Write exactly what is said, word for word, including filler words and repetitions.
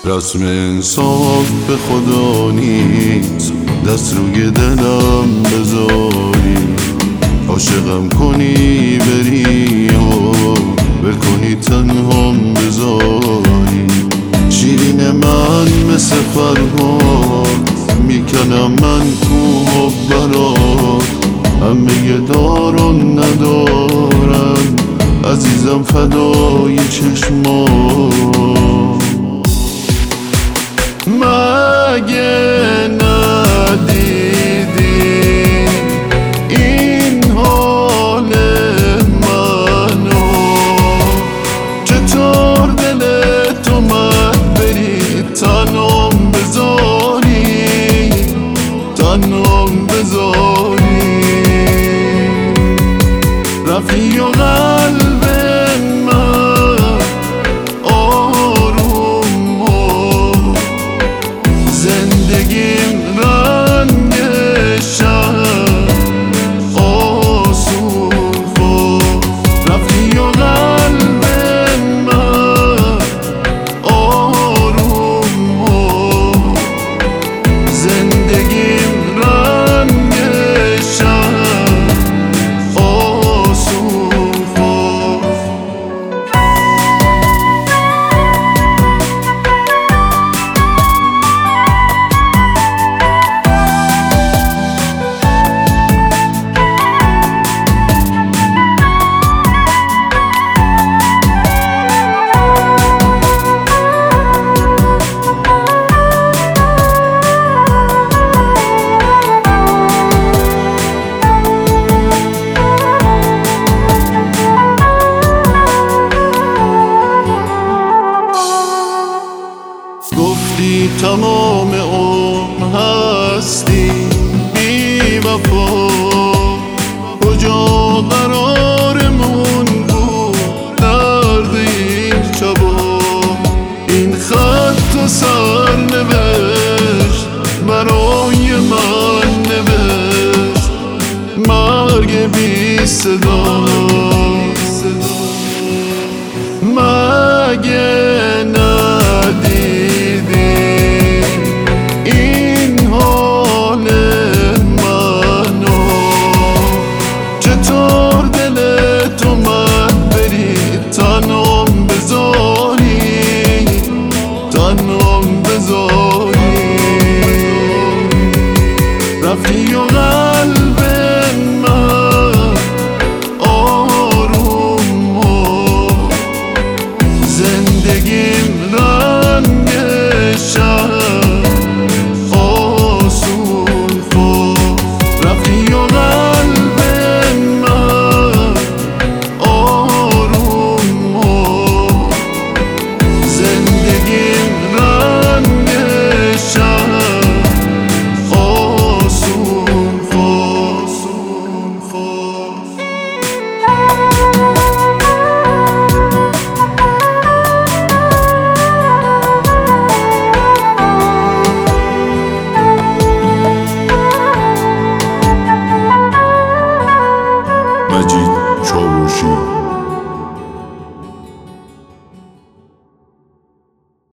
رسم انصاف به خدا نیست، دست روی دلم بذاری، عاشقم کنی بری و ول کنی تنهام بذاری. شیرین من مثل فرهاد میکنم من کوه و برات، همه دارون ندارم عزیزم فدای چشمات. مگه ندیدی این حال منو، چطور دلت اومد بری تنم بذاری، تنم بذاری. رفی و قلب من آروم و زندگیم رنگ شهر آسون خود. رفی و قلب من آروم و زندگیم رنگ شهر آسون خود. گفتی تمام عمر هستی بی وفا، کجا قرارمون بود درد این شبا. این خط و سر نوشت برای من نوشت، مرگ بی صدا. مگه تنم بذاری، تنم بذاری. رفتی و قلب من آروم و زندگیم رنگ شهر آسون خود. رفتی و قلب من آروم و زندگیم رنگ شهر آسون خود. مجید چاوشی.